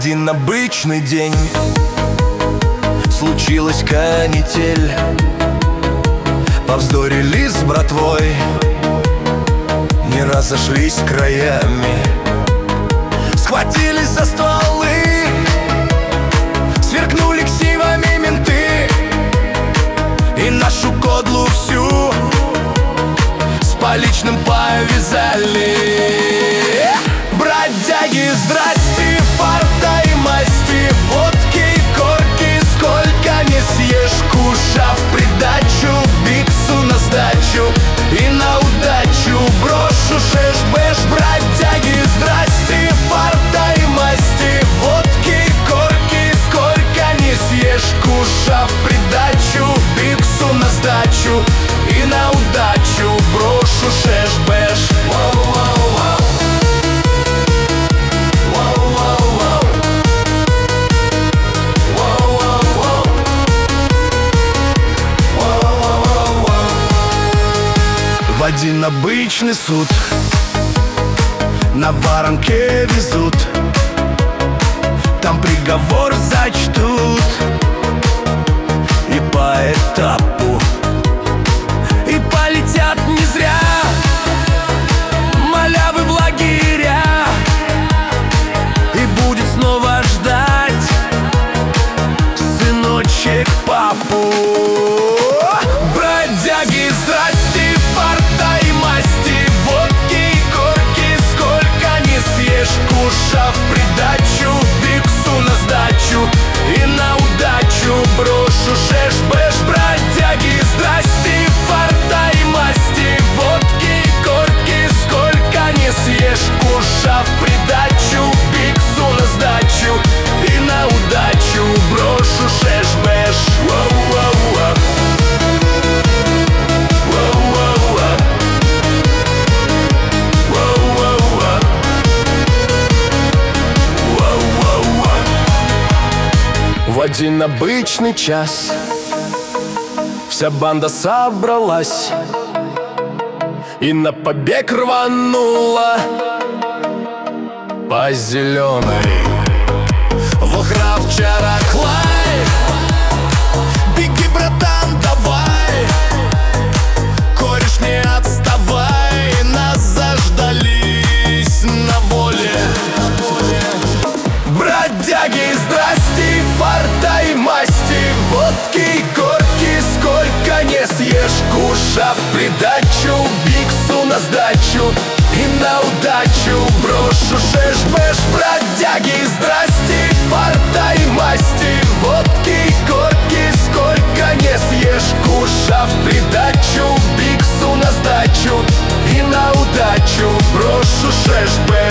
один обычный день случилась канитель. Повздорили с братвой, не разошлись краями. Схватились за стволы, сверкнули ксивами менты, и нашу кодлу всю с поличным повязали. Бродяги, здрасте, фарта и масти, водки и корки сколько не съешь, куша в придачу, биксу на сдачу и на удачу брошу шеш-беш. Бродяги, здрасте, фарта и масти, водки и корки сколько не съешь, куша в придачу, биксу на сдачу и на удачу брошу шеш-беш. В один обычный суд на воронке везут, там приговор зачтут, и по этапу, и полетят не зря малявы в лагеря, и будет снова ждать сыночек папу. Бродяги, здрасте, фарта и масти, водки и корки сколько не съешь, куша в придачу, биксу на сдачу и на удачу брошу шеш-беш. Бродяги, здрасте, фарта и масти, водки и корки сколько не съешь, куша в придачу, биксу на сдачу и на удачу брошу шеш-беш. В один обычный час вся банда собралась и на побег рванула по зеленой. Вохравчара Клай, беги, братан, давай, кореш, не отставай, нас заждались на воле. Бродяги, здрасте, фарта и масти, водки и корки сколько не съешь, куша в придачу, биксу на сдачу и на удачу брошу шеш-беш. Бродяги, здрасте, фарта и масти, водки и корки сколько не съешь, куша в придачу, биксу на сдачу и на удачу брошу шеш-беш.